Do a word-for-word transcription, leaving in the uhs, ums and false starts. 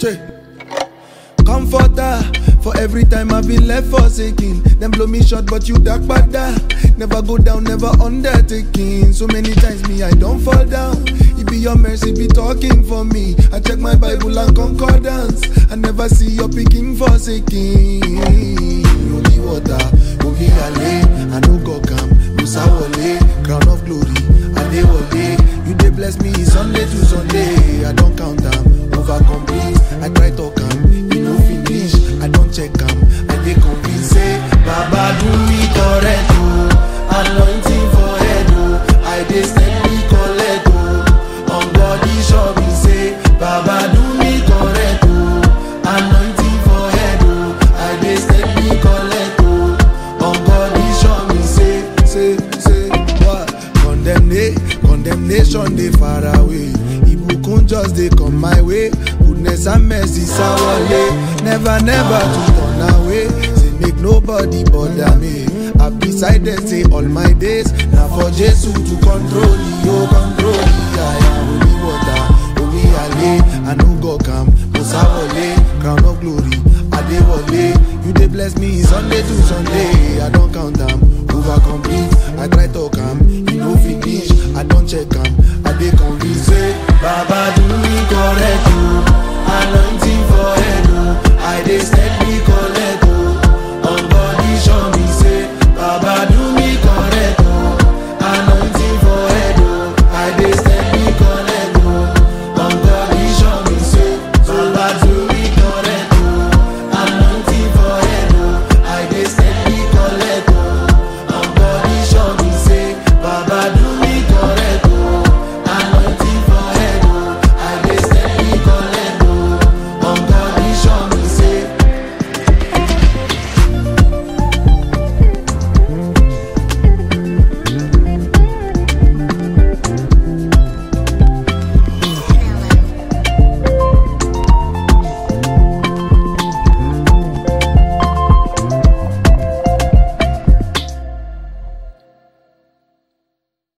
Che. Comforter for every time I've been left forsaken. Them blow me short, but you dark bada. Never go down, never undertaking. So many times me I don't fall down. It be your mercy be talking for me. I check my Bible and concordance. I never see your picking forsaken. Holy water, holy ale. I know God come, Musa Wale, crown of glory. Adewale, you dey bless me Sunday to Sunday. I don't count them, over complete. I try to come, you know finish. I don't check them, I dey convince. Say, Baba do me correct, oh. Anointing for head, oh. I dey steadily collect, oh. On body show me say, Baba do me correct, oh. Anointing for head, oh. I dey steadily collect, oh. On body show me say, say, say, what? Condemnation, condemnation dey far away. Ibukun just dey come my way. Goodness and mercy sawale. Never, never to turn away. Say make nobody bother me. I've decided say all my days now for Jesus to control you, control you. I am holy water, holy ale. I know God come, Musa Wale, crown of glory. Adewale, you dey bless me Sunday to Sunday. I don't count them, over complete. I try to come, you know finish. I don't check them, I dey convince. Say, Baba do me correct.